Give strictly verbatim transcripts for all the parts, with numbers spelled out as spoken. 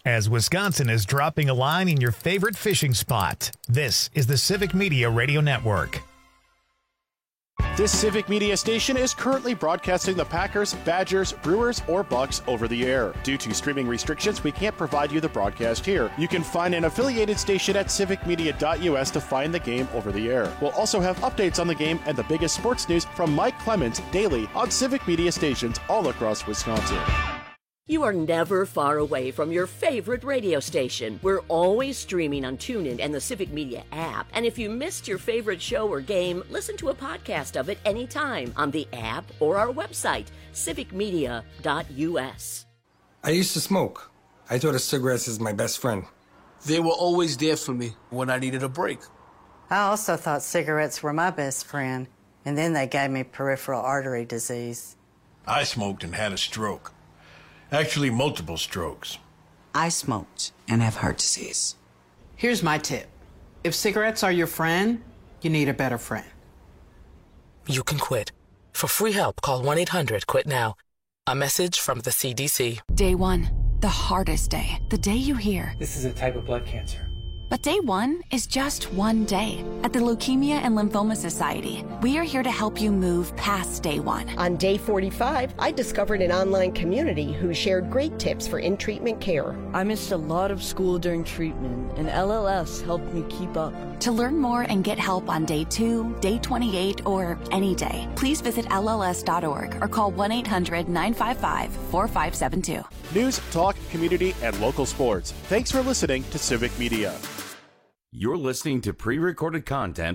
as Wisconsin is dropping a line in your favorite fishing spot. This is the Civic Media Radio Network. This Civic Media station is currently broadcasting the Packers, Badgers, Brewers, or Bucks over the air. Due to streaming restrictions, we can't provide you the broadcast here. You can find an affiliated station at civic media dot u s to find the game over the air. We'll also have updates on the game and the biggest sports news from Mike Clemens daily on Civic Media stations all across Wisconsin. You are never far away from your favorite radio station. We're always streaming on TuneIn and the Civic Media app. And if you missed your favorite show or game, listen to a podcast of it anytime on the app or our website, civic media dot u s. I used to smoke. I thought of cigarettes as my best friend. They were always there for me when I needed a break. I also thought cigarettes were my best friend, and then they gave me peripheral artery disease. I smoked and had a stroke. Actually, multiple strokes. I smoked and have heart disease. Here's my tip. If cigarettes are your friend, you need a better friend. You can quit. For free help, call one eight hundred quit now. A message from the C D C. Day one, the hardest day. The day you hear, this is a type of blood cancer. But day one is just one day. At the Leukemia and Lymphoma Society, we are here to help you move past day one. On day forty-five, I discovered an online community who shared great tips for in-treatment care. I missed a lot of school during treatment, and L L S helped me keep up. To learn more and get help on day two, day twenty-eight, or any day, please visit L L S dot org or call one eight hundred nine five five four five seven two. News, talk, community, and local sports. Thanks for listening to Civic Media. You're listening to pre-recorded content.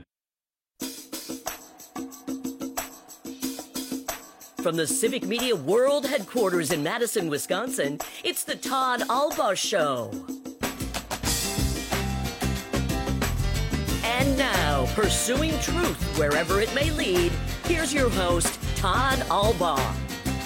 From the Civic Media World Headquarters in Madison, Wisconsin, it's the Todd Albaugh Show. And now, pursuing truth wherever it may lead, here's your host, Todd Albaugh.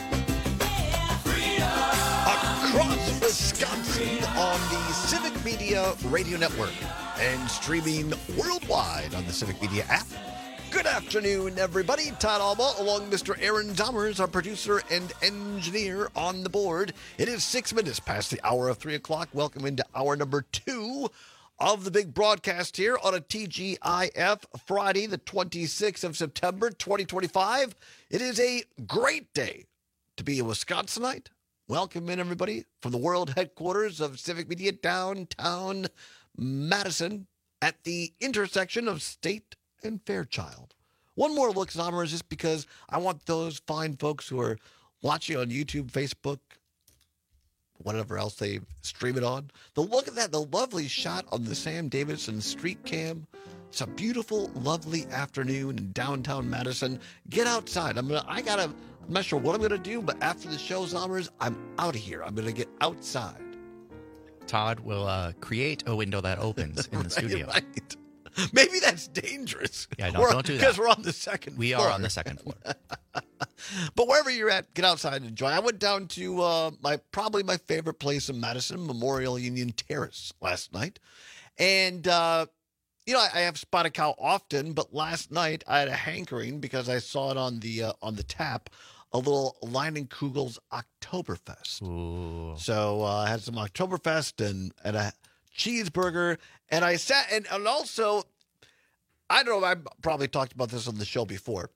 Across Wisconsin on the Civic Media Radio Network and streaming worldwide on the Civic Media app. Good afternoon, everybody. Todd Albaugh, along with Mister Aaron Domers, our producer and engineer on the board. It is six minutes past the hour of three o'clock. Welcome into hour number two of the big broadcast here on a T G I F Friday, the twenty-sixth of September, twenty twenty-five. It is a great day to be a Wisconsinite. Welcome in, everybody, from the world headquarters of Civic Media downtown Madison at the intersection of State and Fairchild. One more look, Zommers, just because I want those fine folks who are watching on YouTube, Facebook, whatever else they stream it on. The look at that, the lovely shot on the Sam Davidson street cam. It's a beautiful, lovely afternoon in downtown Madison. Get outside. I'm gonna. I gotta. I'm not sure what I'm gonna do, but after the show, Zommers, I'm out of here. I'm gonna get outside. Todd will uh, create a window that opens in the right, studio. Right. Maybe that's dangerous. Yeah, no, we're, don't do that. Because we're on the second we floor. We are on the second floor. But wherever you're at, get outside and enjoy. I went down to uh, my probably my favorite place in Madison, Memorial Union Terrace, last night. And, uh, you know, I, I have Spotted Cow often, but last night I had a hankering because I saw it on the uh, on the tap. A little Leinenkugel's Oktoberfest. Ooh. So uh, I had some Oktoberfest and, and a cheeseburger. And I sat, and, and also, I don't know, I probably talked about this on the show before.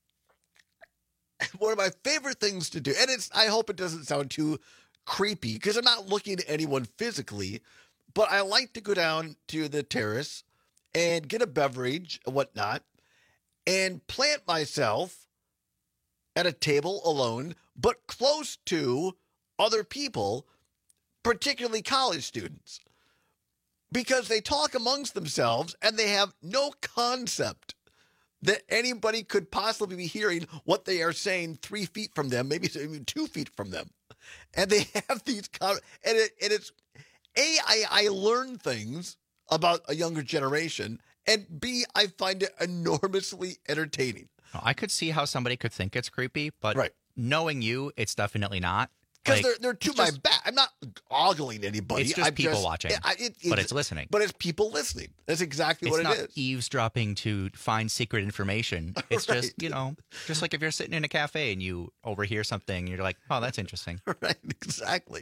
One of my favorite things to do, and it's, I hope it doesn't sound too creepy, because I'm not looking at anyone physically, but I like to go down to the terrace and get a beverage and whatnot, and plant myself at a table alone, but close to other people, particularly college students, because they talk amongst themselves and they have no concept that anybody could possibly be hearing what they are saying three feet from them, maybe even two feet from them. And they have these, and, it, and it's, A, I, I learn things about a younger generation, and B, I find it enormously entertaining. I could see how somebody could think it's creepy, but right. knowing you, it's definitely not. Because like, they're, they're to my back. I'm not ogling anybody. It's just I'm people just, watching, I, it, it's, but it's listening. But it's people listening. That's exactly it's what not it is. Eavesdropping to find secret information. It's right. just, you know, just like if you're sitting in a cafe and you overhear something, you're like, oh, that's interesting. Right, exactly.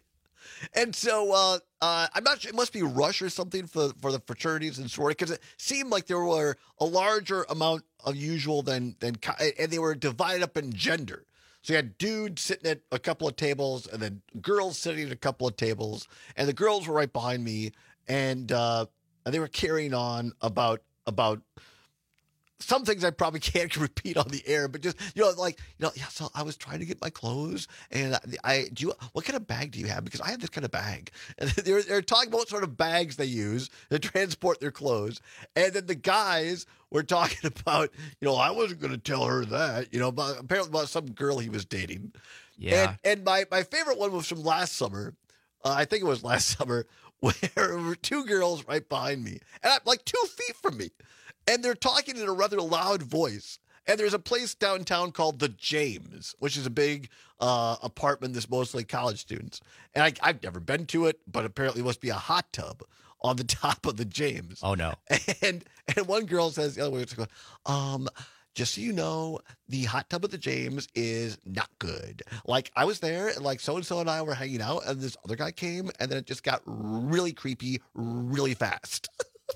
And so uh, uh, I'm not sure. It must be Rush or something for, for the fraternities and sorority, because it seemed like there were a larger amount of usual than, than, and they were divided up in gender. So you had dudes sitting at a couple of tables and then girls sitting at a couple of tables. And the girls were right behind me. And, uh, and they were carrying on about about some things I probably can't repeat on the air, but just, you know, like, you know, yeah, so I was trying to get my clothes, and I, I do you, what kind of bag do you have? Because I have this kind of bag. And they're, they're talking about what sort of bags they use to transport their clothes. And then the guys were talking about, you know, I wasn't going to tell her that, you know, about, apparently about some girl he was dating. Yeah. And, and my, my favorite one was from last summer. Uh, I think it was last summer, where there were two girls right behind me, and I'm like two feet from me. And they're talking in a rather loud voice. And there's a place downtown called The James, which is a big uh, apartment that's mostly college students. And I, I've never been to it, but apparently it must be a hot tub on the top of The James. Oh, no. And and one girl says, the other way, um, just so you know, the hot tub of The James is not good. Like, I was there, and like so-and-so and I were hanging out, and this other guy came, and then it just got really creepy really fast.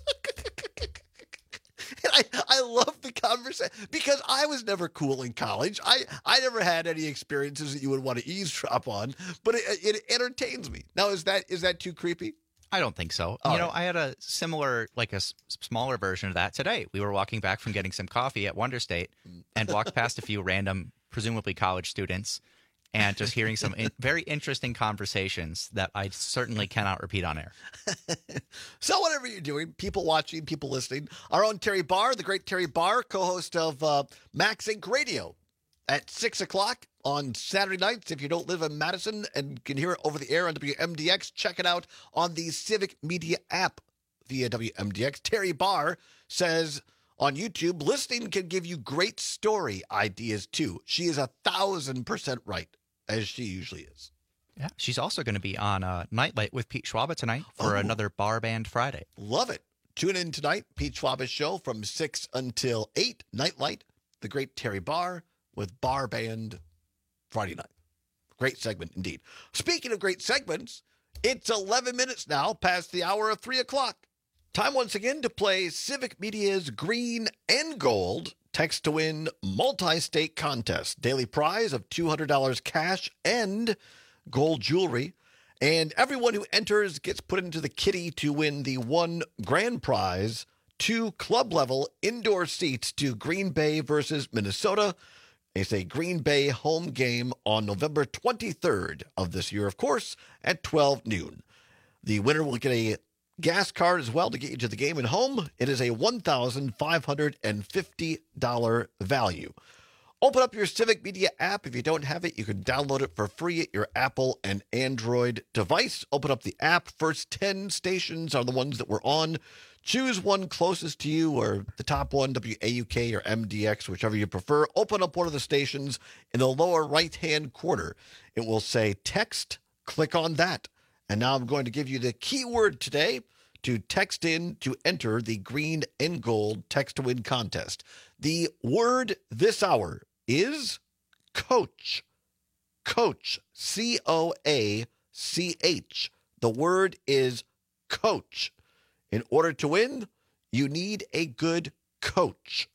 And I, I love the conversation because I was never cool in college. I, I never had any experiences that you would want to eavesdrop on, but it, it entertains me. Now, is that is that too creepy? I don't think so. All you know, right. I had a similar, like a s- smaller version of that today. We were walking back from getting some coffee at Wonder State and walked past a few random, presumably college students, and just hearing some in- very interesting conversations that I certainly cannot repeat on air. So whatever you're doing, people watching, people listening, our own Terry Barr, the great Terry Barr, co-host of uh, Max Inc Radio at six o'clock on Saturday nights. If you don't live in Madison and can hear it over the air on W M D X, check it out on the Civic Media app via W M D X. Terry Barr says on YouTube, listening can give you great story ideas too. She is a thousand percent right, as she usually is. Yeah, she's also going to be on uh, Nightlight with Pete Schwaba tonight for Oh. another Bar Band Friday. Love it. Tune in tonight, Pete Schwaba's show from six until eight, Nightlight, the great Terry Barr with Bar Band Friday night. Great segment indeed. Speaking of great segments, it's eleven minutes now past the hour of three o'clock. Time once again to play Civic Media's Green and Gold Text to Win multi-state contest. Daily prize of two hundred dollars cash and gold jewelry. And everyone who enters gets put into the kitty to win the one grand prize, two club-level indoor seats to Green Bay versus Minnesota. It's a Green Bay home game on November twenty-third of this year, of course, at twelve noon. The winner will get a gas card as well to get you to the game and home. It is a one thousand five hundred fifty dollars value. Open up your Civic Media app. If you don't have it, you can download it for free at your Apple and Android device. Open up the app. First ten stations are the ones that we're on. Choose one closest to you, or the top one, W A U K or M D X, whichever you prefer. Open up one of the stations. In the lower right-hand corner, it will say text. Click on that. And now I'm going to give you the keyword today to text in to enter the Green and Gold Text to Win contest. The word this hour is coach. Coach. C O A C H. The word is coach. In order to win, you need a good coach.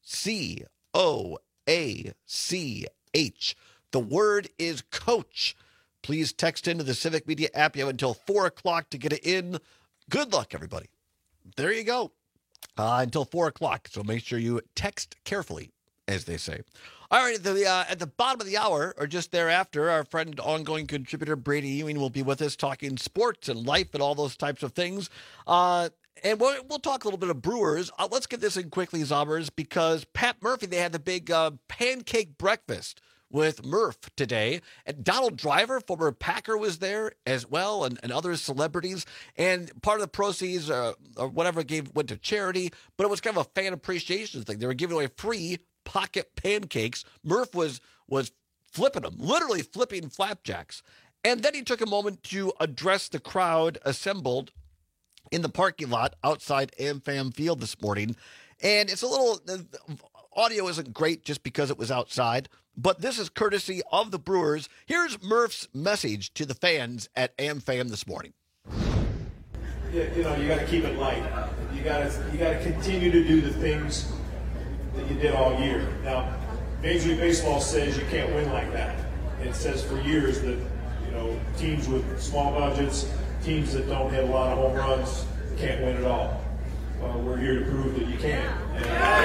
C O A C H. The word is coach. Please text into the Civic Media app. You have until four o'clock to get it in. Good luck, everybody. There you go. Uh, until four o'clock. So make sure you text carefully, as they say. All right, at the, uh, at the bottom of the hour, or just thereafter, our friend, ongoing contributor Brady Ewing will be with us talking sports and life and all those types of things. Uh, and we'll, we'll talk a little bit of Brewers. Uh, let's get this in quickly, Zombers, because Pat Murphy, they had the big uh, pancake breakfast with Murph today. And Donald Driver, former Packer, was there as well, and, and other celebrities. And part of the proceeds, uh, or whatever, gave went to charity, but it was kind of a fan appreciation thing. They were giving away free pocket pancakes. Murph was was flipping them, literally flipping flapjacks. And then he took a moment to address the crowd assembled in the parking lot outside AmFam Field this morning. And it's a little, audio isn't great just because it was outside, but this is courtesy of the Brewers. Here's Murph's message to the fans at AmFam this morning. Yeah, you know, you got to keep it light. You got to you got to continue to do the things that you did all year. Now, Major League Baseball says you can't win like that. It says for years that, you know, teams with small budgets, teams that don't hit a lot of home runs, can't win at all. Well, we're here to prove that you can. And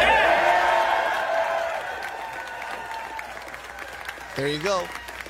there you go.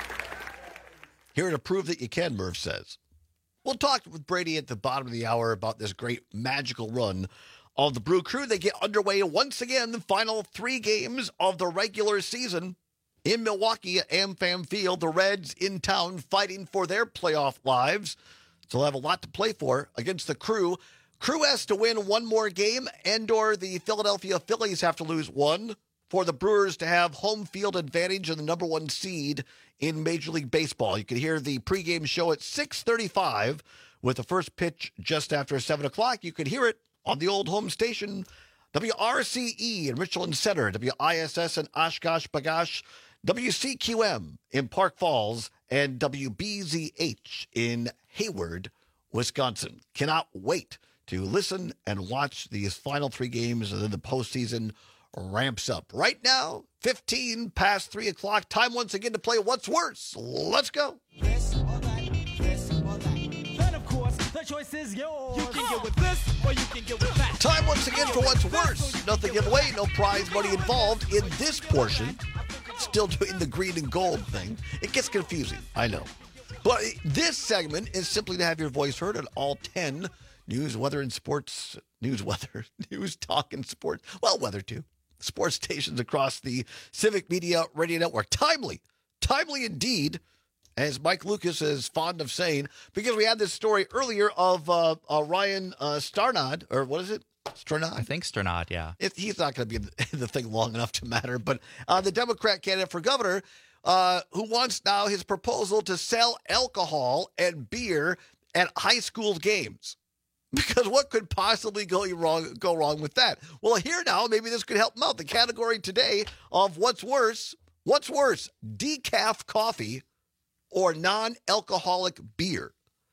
Here to prove that you can, Murph says. We'll talk with Brady at the bottom of the hour about this great magical run of the Brew Crew. They get underway once again, the final three games of the regular season in Milwaukee at AmFam Field. The Reds in town fighting for their playoff lives. So they'll have a lot to play for against the Crew. Crew has to win one more game, and or the Philadelphia Phillies have to lose one for the Brewers to have home field advantage and the number one seed in Major League Baseball. You can hear the pregame show at six thirty-five with the first pitch just after seven o'clock. You can hear it on the old home station, W R C E in Richland Center, W I S S in Oshkosh B'gosh, W C Q M in Park Falls, and W B Z H in Hayward, Wisconsin. Cannot wait to listen and watch these final three games, and then the postseason ramps up. Right now, fifteen past three o'clock. Time once again to play What's Worse. Let's go. This or that, this or that. Then, of course, the choice is yours. You can get with this or you can get with that. Time once again for What's Worse. Nothing giveaway, no prize money involved in this portion. Still doing the green and gold thing. It gets confusing, I know. But this segment is simply to have your voice heard on all ten news, weather, and sports, news, weather, news, talk, and sports, well, weather too, sports stations across the Civic Media Radio Network. Timely, timely indeed, as Mike Lucas is fond of saying, because we had this story earlier of uh, uh, Ryan uh, Starnod, or what is it? Sternod? I think Sternod, yeah. It, he's not going to be in the thing long enough to matter, but uh, the Democrat candidate for governor uh, who wants now his proposal to sell alcohol and beer at high school games. Because what could possibly go wrong go wrong with that? Well, here now, maybe this could help them out. The category today of what's worse, what's worse, decaf coffee or non-alcoholic beer?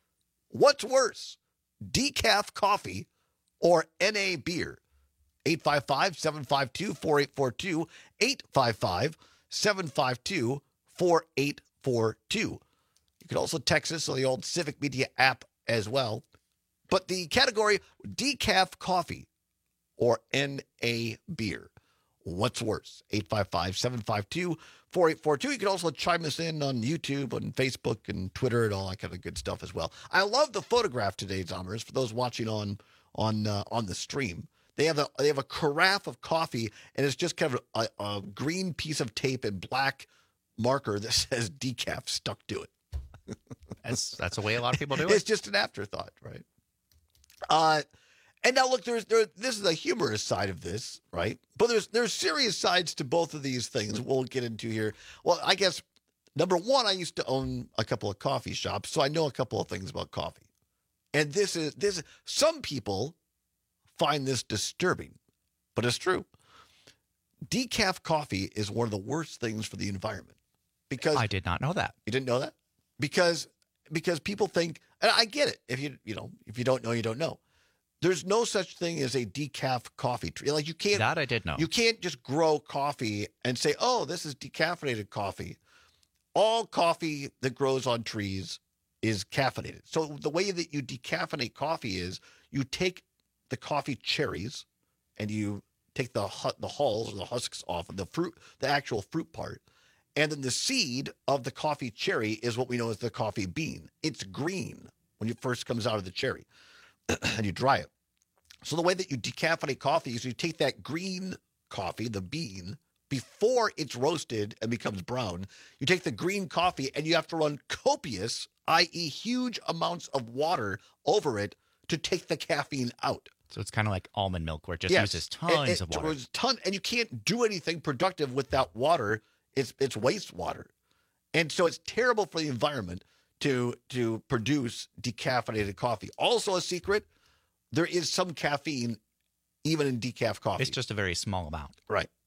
What's worse, decaf coffee or N A beer? eight five five, seven five two, four eight four two, eight five five, seven five two, four eight four two. You can also text us on the old Civic Media app as well. But the category, decaf coffee or N A beer. What's worse? eight five five, seven five two, four eight four two. You can also chime us in on YouTube, on Facebook, and Twitter, and all that kind of good stuff as well. I love the photograph today, Zommers, for those watching on on uh, on the stream. They have a they have a carafe of coffee, and it's just kind of a, a green piece of tape and black marker that says decaf stuck to it. That's that's the way a lot of people do it. It's just an afterthought, right? Uh, and now look, there's there. This is the humorous side of this, right? But there's there's serious sides to both of these things. We'll get into here. Well, I guess number one, I used to own a couple of coffee shops, so I know a couple of things about coffee. And this is this. Some people find this disturbing, but it's true. Decaf coffee is one of the worst things for the environment because I did not know that. You didn't know that? Because because people think, and I get it. If you you know if you don't know, you don't know. There's no such thing as a decaf coffee tree. Like you can't that I did know. You can't just grow coffee and say, oh, this is decaffeinated coffee. All coffee that grows on trees is caffeinated. So the way that you decaffeinate coffee is you take the coffee cherries and you take the the hulls or the husks off of the fruit, the actual fruit part. And then the seed of the coffee cherry is what we know as the coffee bean. It's green when it first comes out of the cherry and you dry it. So the way that you decaffeinate coffee is you take that green coffee, the bean, before it's roasted and becomes brown. You take the green coffee and you have to run copious, that is huge amounts of water over it to take the caffeine out. So it's kind of like almond milk where it just yes. uses tons it, it, of water. It ton, and you can't do anything productive with that water. It's it's wastewater. And so it's terrible for the environment to to produce decaffeinated coffee. Also a secret, there is some caffeine even in decaf coffee. It's just a very small amount. Right.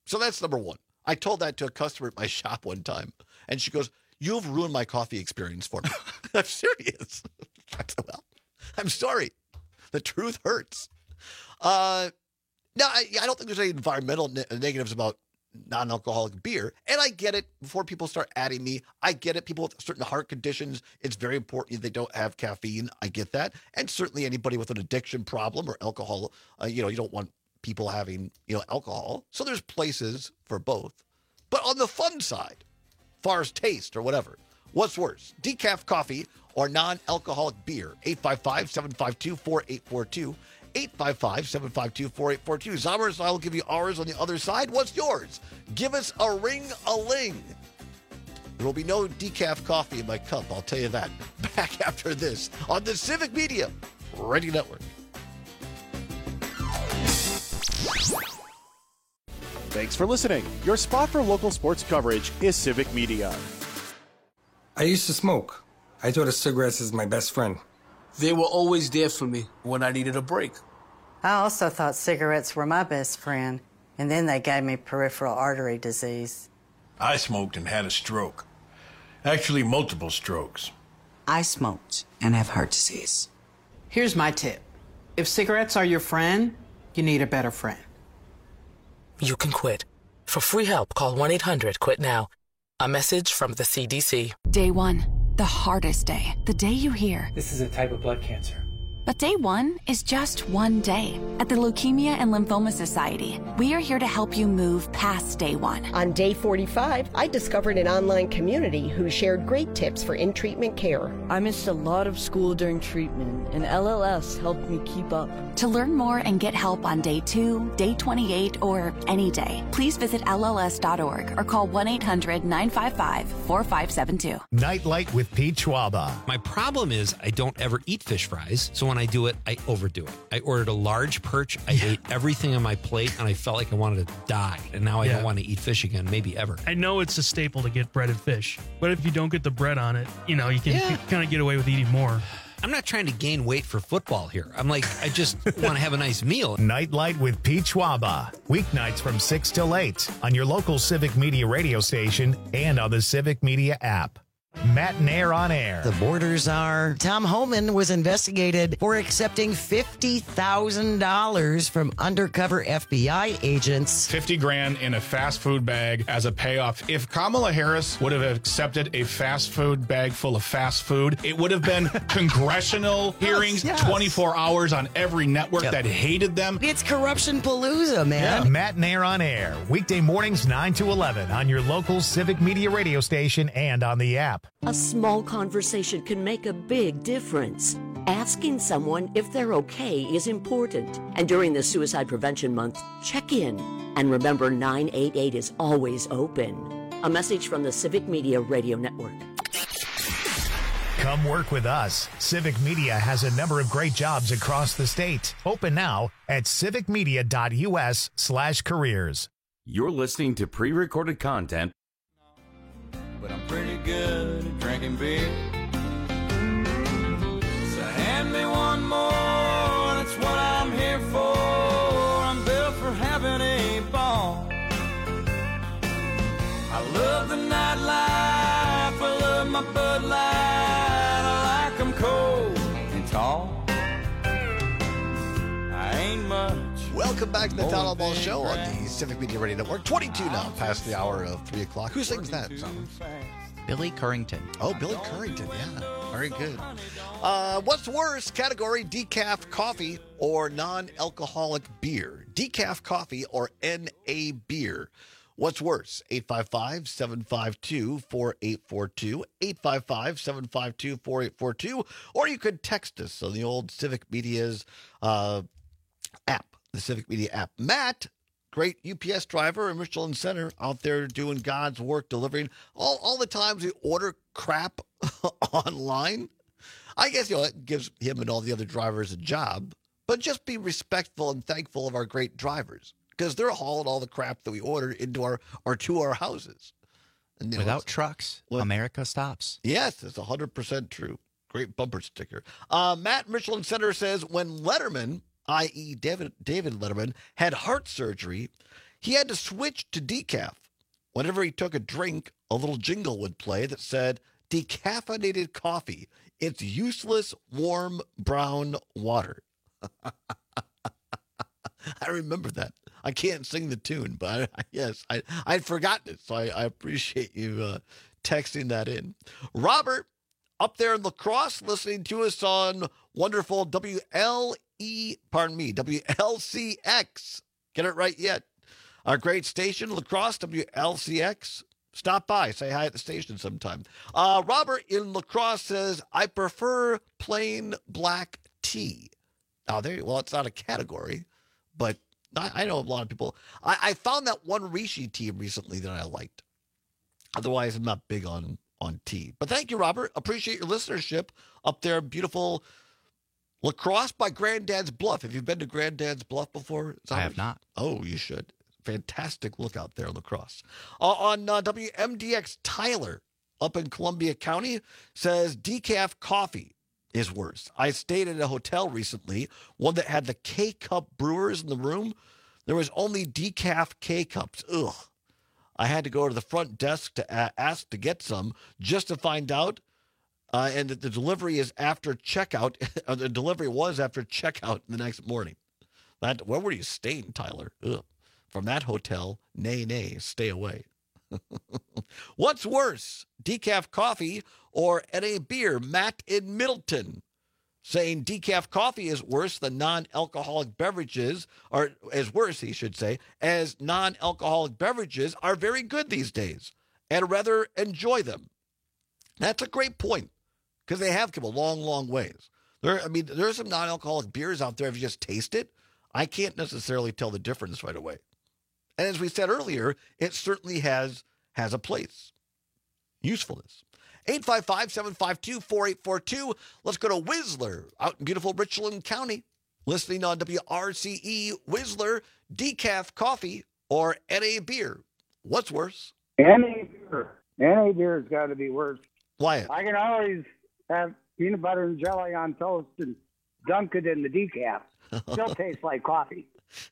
So that's number one. I told that to a customer at my shop one time, and she goes, "You've ruined my coffee experience for me." I'm serious. I said, well, I'm sorry. The truth hurts. Uh, now, I, I don't think there's any environmental ne- negatives about non-alcoholic beer. And I get it. Before people start adding me, I get it. People with certain heart conditions, it's very important they don't have caffeine. I get that. And certainly anybody with an addiction problem or alcohol, uh, you know, you don't want people having, you know, alcohol. So there's places for both. But on the fun side, far as taste or whatever, what's worse, decaf coffee or non-alcoholic beer? eight five five, seven five two, four eight four two. eight five five, seven five two, four eight four two. Zombers, I will give you ours on the other side. What's yours? Give us a ring-a-ling. There will be no decaf coffee in my cup, I'll tell you that. Back after this on the Civic Media Radio Network. Thanks for listening. Your spot for local sports coverage is Civic Media. I used to smoke. I thought of cigarettes as my best friend. They were always there for me when I needed a break. I also thought cigarettes were my best friend, and then they gave me peripheral artery disease. I smoked and had a stroke. Actually, multiple strokes. I smoked and have heart disease. Here's my tip. If cigarettes are your friend, you need a better friend. You can quit. For free help, call one eight hundred quit now. A message from the C D C. Day one, the hardest day. The day you hear, "This is a type of blood cancer." But day one is just one day. At the Leukemia and Lymphoma Society, we are here to help you move past day one. On day forty-five, I discovered an online community who shared great tips for in-treatment care. I missed a lot of school during treatment, and L L S helped me keep up. To learn more and get help on day two, day twenty-eight, or any day, please visit L L S dot org or call one eight hundred, nine five five, four five seven two. Nightlight with Pete Schwaba. My problem is I don't ever eat fish fries, so when I do it, I overdo it. I ordered a large perch. I yeah. ate everything on my plate, and I felt like I wanted to die. And now I yeah. don't want to eat fish again, maybe ever. I know it's a staple to get breaded fish, but if you don't get the bread on it, you know, you can yeah. kind of get away with eating more. I'm not trying to gain weight for football here. I'm like, I just want to have a nice meal. Nightlight with Pete Schwaba. Weeknights from six till eight on your local Civic Media radio station and on the Civic Media app. Matt Nair on air. The borders are. Tom Homan was investigated for accepting fifty thousand dollars from undercover F B I agents. fifty grand in a fast food bag as a payoff. If Kamala Harris would have accepted a fast food bag full of fast food, it would have been congressional hearings, yes, yes. twenty-four hours on every network yep. that hated them. It's corruption palooza, man. Yeah. Matt Nair on air. Weekday mornings nine to eleven on your local Civic Media radio station and on the app. A small conversation can make a big difference. Asking someone if they're okay is important. And during the Suicide Prevention Month, check in. And remember, nine eight eight is always open. A message from the Civic Media Radio Network. Come work with us. Civic Media has a number of great jobs across the state. Open now at civicmedia.us slash careers. You're listening to pre-recorded content. But I'm pretty good at drinking beer. So hand me one more, that's what I'm here for. I'm built for having a ball. I love the nightlife, I love my Bud Light. I like them cold and tall. I ain't much. Welcome back to the Town Ball Show on the Civic Media Radio Network. twenty-two now, past the hour of three o'clock. Who sings that song? Billy Currington. Oh, Billy Currington, yeah. Very good. Uh, what's worse category, decaf coffee or non-alcoholic beer? Decaf coffee or N A beer? What's worse? eight five five, seven five two, four eight four two, eight five five, seven five two, four eight four two, or you could text us on the old Civic Media's uh, app. The Civic Media app. Matt, great U P S driver in Michelin Center, out there doing God's work, delivering all, all the times we order crap online. I guess, you know, it gives him and all the other drivers a job, but just be respectful and thankful of our great drivers because they're hauling all the crap that we ordered into our or to our houses. And, you know, without trucks, well, America stops. Yes, it's one hundred percent true. Great bumper sticker. Uh, Matt, Michelin Center says when Letterman, that is. David David Letterman, had heart surgery, He had to switch to decaf. Whenever he took a drink, a little jingle would play that said, decaffeinated coffee. It's useless, warm, brown water. I remember that. I can't sing the tune, but I, yes, I, I'd forgotten it, so I, I appreciate you uh, texting that in. Robert, up there in La Crosse, listening to us on wonderful W L E, pardon me, W L C X. Get it right yet. Our great station, La Crosse, W L C X. Stop by. Say hi at the station sometime. Uh, Robert in La Crosse says, I prefer plain black tea. Now, there, well, it's not a category, but I, I know a lot of people. I, I found that one Rishi tea recently that I liked. Otherwise, I'm not big on, on tea. But thank you, Robert. Appreciate your listenership up there. Beautiful La Crosse by Granddad's Bluff. Have you been to Granddad's Bluff before? I have not. Oh, you should. Fantastic look out there in La Crosse. Uh, on uh, W M D X, Tyler up in Columbia County says decaf coffee is worse. I stayed at a hotel recently, one that had the K-Cup brewers in the room. There was only decaf K-Cups. Ugh. I had to go to the front desk to a- ask to get some just to find out, uh, and that the delivery is after checkout. The delivery was after checkout the next morning. That, where were you staying, Tyler? Ugh. From that hotel, nay, nay, stay away. What's worse, decaf coffee or N A beer? Matt in Middleton saying decaf coffee is worse than non-alcoholic beverages, or as worse, he should say, as non-alcoholic beverages are very good these days, and rather enjoy them. That's a great point, because they have come a long, long ways. There, I mean, there are some non-alcoholic beers out there. If you just taste it, I can't necessarily tell the difference right away. And as we said earlier, it certainly has has a place. Usefulness. eight five five, seven five two, four eight four two. Let's go to Whistler out in beautiful Richland County. Listening on W R C E, Whistler, decaf coffee or N A beer. What's worse? N A beer. N A beer has got to be worse. Why? I can always have peanut butter and jelly on toast and dunk it in the decaf. Still tastes like coffee.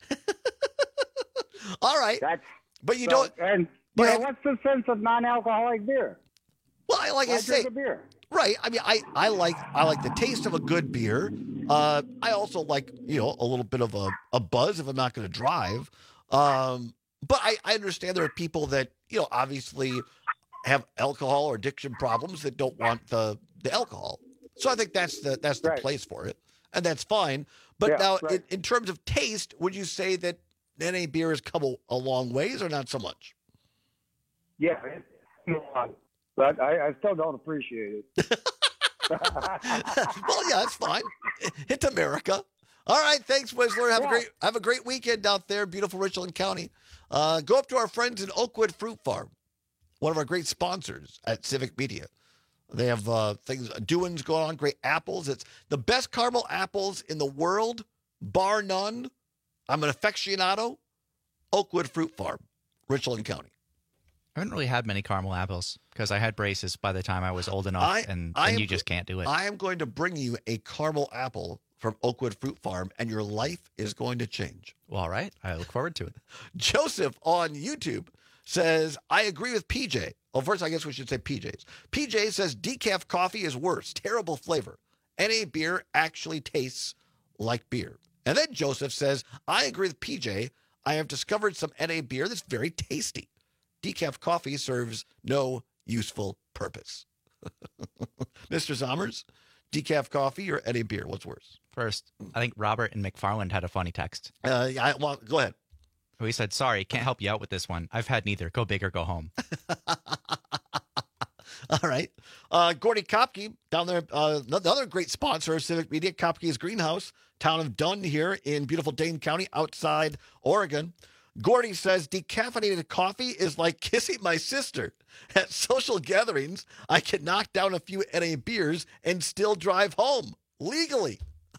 All right. That's, but you so, don't. And you know, what's the sense of non-alcoholic beer? Well, I, like Why I say, drink a beer? right. I mean, I, I like I like the taste of a good beer. Uh, I also like, you know, a little bit of a, a buzz if I'm not going to drive. Um, but I, I understand there are people that, you know, obviously have alcohol or addiction problems that don't want the, the alcohol. So I think that's the that's the Right. place for it, and that's fine. But Yeah, now, right. in, in terms of taste, would you say that N A beer has come a, a long ways, or not so much? Yeah, it- but I, I still don't appreciate it. Well, yeah, it's fine. It's America. All right, thanks, Whistler. Have Yeah. a great have a great weekend out there, beautiful Richland County. Uh, go up to our friends in Oakwood Fruit Farm, one of our great sponsors at Civic Media. They have uh, things, doings going on, great apples. It's the best caramel apples in the world, bar none. I'm an aficionado. Oakwood Fruit Farm, Richland County. I haven't really had many caramel apples because I had braces by the time I was old enough, I- and, I and am you just can't do it. I am going to bring you a caramel apple from Oakwood Fruit Farm, and your life is going to change. Well, all right. I look forward to it. Joseph on YouTube says, I agree with P J. Well, first, I guess we should say P J's. P J says decaf coffee is worse. Terrible flavor. N A beer actually tastes like beer. And then Joseph says, I agree with P J. I have discovered some N A beer that's very tasty. Decaf coffee serves no useful purpose. Mister Zommers, decaf coffee or N A beer? What's worse? First, I think Robert and McFarland had a funny text. Uh, I, well, go ahead. We said, sorry, can't help you out with this one. I've had neither. Go big or go home. All right. Uh, Gordy Kopke down there, uh, another great sponsor of Civic Media, Kopke's Greenhouse, town of Dunn here in beautiful Dane County outside Oregon. Gordy says decaffeinated coffee is like kissing my sister. At social gatherings, I can knock down a few N A beers and still drive home legally.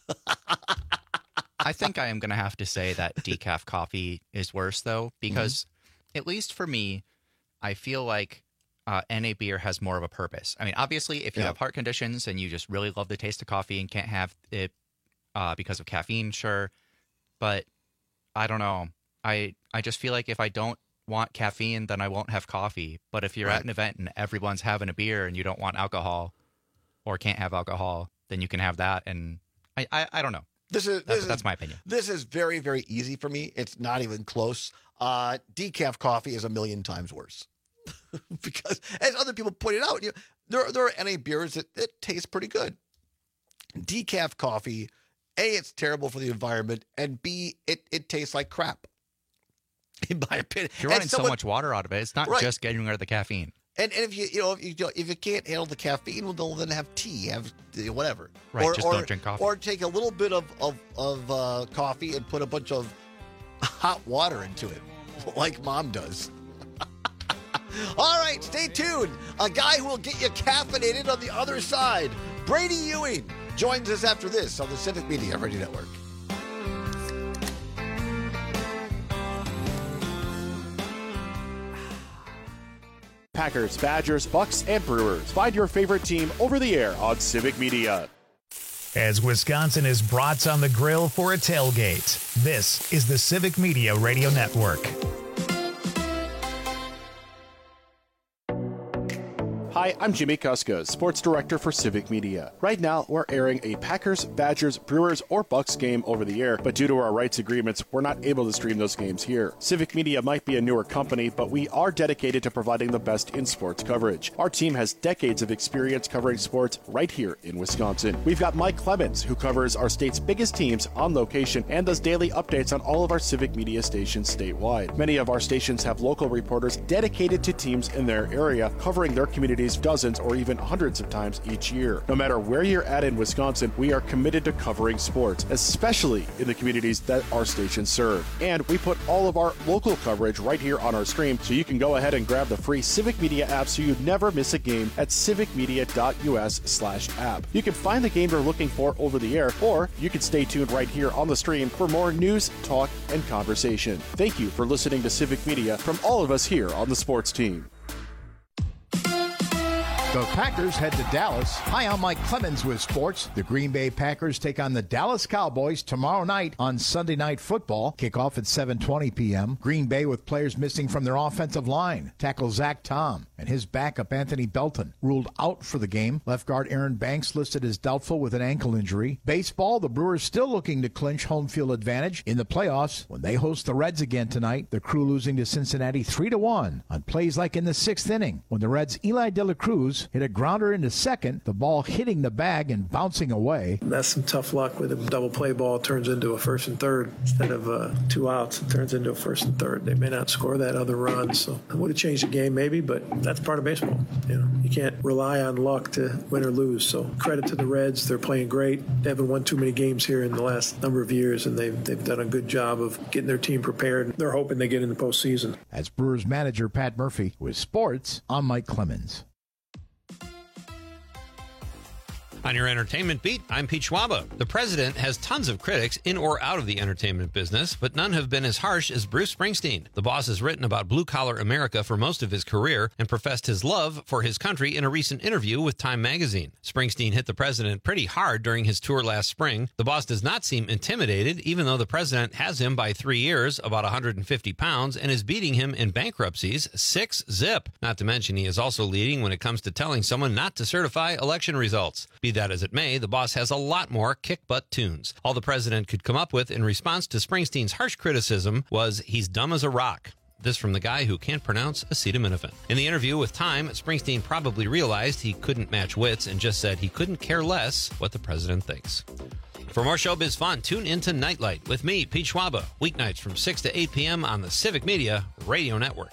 I think I am going to have to say that decaf coffee is worse, though, because mm-hmm. at least for me, I feel like uh, N A beer has more of a purpose. I mean, obviously, if you Yeah. have heart conditions and you just really love the taste of coffee and can't have it uh, because of caffeine, sure. But I don't know. I I just feel like if I don't want caffeine, then I won't have coffee. But if you're Right. at an event and everyone's having a beer and you don't want alcohol or can't have alcohol, then you can have that. And I, I, I don't know. This is That's, this that's is, my opinion. This is very, very easy for me. It's not even close. Uh, decaf coffee is a million times worse. Because, as other people pointed out, you know, there, there are N A beers that, that taste pretty good. Decaf coffee, A, it's terrible for the environment, and B, it, it tastes like crap. In my opinion. You're And running someone- so much water out of it. It's not Right. just getting rid of the caffeine. And, and if you you know if you if you can't handle the caffeine, well then have tea, have whatever. Right, Or, just or, don't drink coffee. Or take a little bit of of of uh, coffee and put a bunch of hot water into it, like Mom does. All right, stay tuned. A guy who will get you caffeinated on the other side. Brady Ewing joins us after this on the Civic Media Radio Network. Packers, Badgers, Bucks, and Brewers. Find your favorite team over the air on Civic Media. As Wisconsin is brats on the grill for a tailgate, this is the Civic Media Radio Network. Hi, I'm Jimmy Kuska, Sports Director for Civic Media. Right now, we're airing a Packers, Badgers, Brewers, or Bucks game over the air, but due to our rights agreements, we're not able to stream those games here. Civic Media might be a newer company, but we are dedicated to providing the best in sports coverage. Our team has decades of experience covering sports right here in Wisconsin. We've got Mike Clemens, who covers our state's biggest teams on location and does daily updates on all of our Civic Media stations statewide. Many of our stations have local reporters dedicated to teams in their area, covering their communities dozens or even hundreds of times each year. No matter where you're at in Wisconsin, we are committed to covering sports, especially in the communities that our stations serve. And we put all of our local coverage right here on our stream, so you can go ahead and grab the free Civic Media app so you never miss a game at civicmedia.us slash app. You can find the game you're looking for over the air, or you can stay tuned right here on the stream for more news, talk, and conversation. Thank you for listening to Civic Media from all of us here on the sports team. The Packers head to Dallas. Hi, I'm Mike Clemens with sports. The Green Bay Packers take on the Dallas Cowboys tomorrow night on Sunday Night Football. Kickoff at seven twenty p.m. Green Bay with players missing from their offensive line. Tackle Zach Tom and his backup Anthony Belton ruled out for the game. Left guard Aaron Banks listed as doubtful with an ankle injury. Baseball, the Brewers still looking to clinch home field advantage in the playoffs when they host the Reds again tonight. The Crew losing to Cincinnati three to one on plays like in the sixth inning when the Reds' Eli De La Cruz hit a grounder into second, the ball hitting the bag and bouncing away. That's some tough luck with a double play ball turns into a first and third instead of uh, two outs. It turns into a first and third. They may not score that other run, so it would have changed the game maybe, but that's part of baseball. You know, you can't rely on luck to win or lose. So credit to the Reds. They're playing great. They haven't won too many games here in the last number of years, and they've, they've done a good job of getting their team prepared. They're hoping they get in the postseason. As Brewers manager Pat Murphy with sports, I'm Mike Clemens. On your entertainment beat, I'm Pete Schwaba. The president has tons of critics in or out of the entertainment business, but none have been as harsh as Bruce Springsteen. The boss has written about blue-collar America for most of his career and professed his love for his country in a recent interview with Time magazine. Springsteen hit the president pretty hard during his tour last spring. The boss does not seem intimidated, even though the president has him by three years, about one hundred fifty pounds, and is beating him in bankruptcies six zip. Not to mention he is also leading when it comes to telling someone not to certify election results. Be that as it may, the boss has a lot more kick-butt tunes. All the president could come up with in response to Springsteen's harsh criticism was, he's dumb as a rock. This from the guy who can't pronounce acetaminophen. In the interview with Time, Springsteen probably realized he couldn't match wits and just said he couldn't care less what the president thinks. For more showbiz fun, tune into Nightlight with me, Pete Schwaba, weeknights from six to eight p.m. on the Civic Media Radio Network.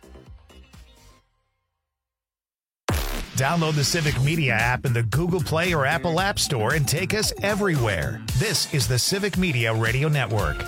Download the Civic Media app in the Google Play or Apple App Store and take us everywhere. This is the Civic Media Radio Network.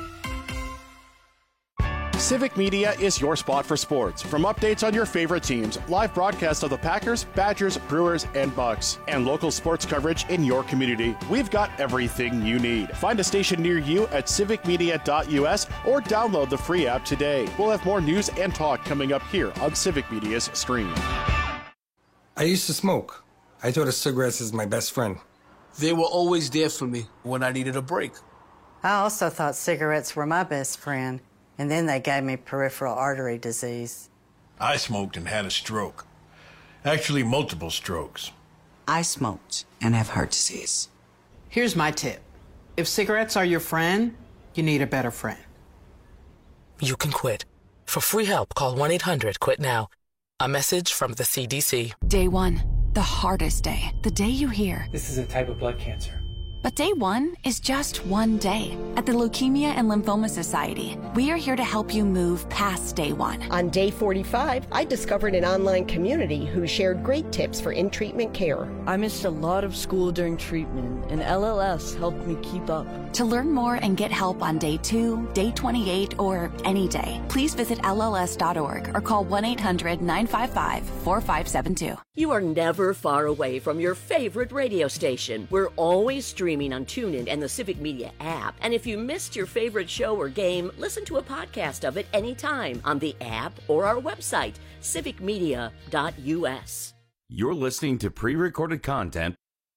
Civic Media is your spot for sports. From updates on your favorite teams, live broadcasts of the Packers, Badgers, Brewers, and Bucks, and local sports coverage in your community, we've got everything you need. Find a station near you at civic media dot u s or download the free app today. We'll have more news and talk coming up here on Civic Media's stream. I used to smoke. I thought of cigarettes as my best friend. They were always there for me when I needed a break. I also thought cigarettes were my best friend. And then they gave me peripheral artery disease. I smoked and had a stroke. Actually, multiple strokes. I smoked and have heart disease. Here's my tip. If cigarettes are your friend, you need a better friend. You can quit. For free help, call one eight hundred quit now. A message from the C D C. Day one, the hardest day. The day you hear, this is a type of blood cancer. But day one is just one day. At the Leukemia and Lymphoma Society, we are here to help you move past day one. On day forty-five, I discovered an online community who shared great tips for in-treatment care. I missed a lot of school during treatment, and L L S helped me keep up. To learn more and get help on day two, day twenty-eight, or any day, please visit L L S dot org or call one eight hundred nine five five four five seven two. You are never far away from your favorite radio station. We're always streaming on TuneIn and the Civic Media app. And if you missed your favorite show or game, listen to a podcast of it anytime on the app or our website, civic media dot U S. You're listening to pre-recorded content.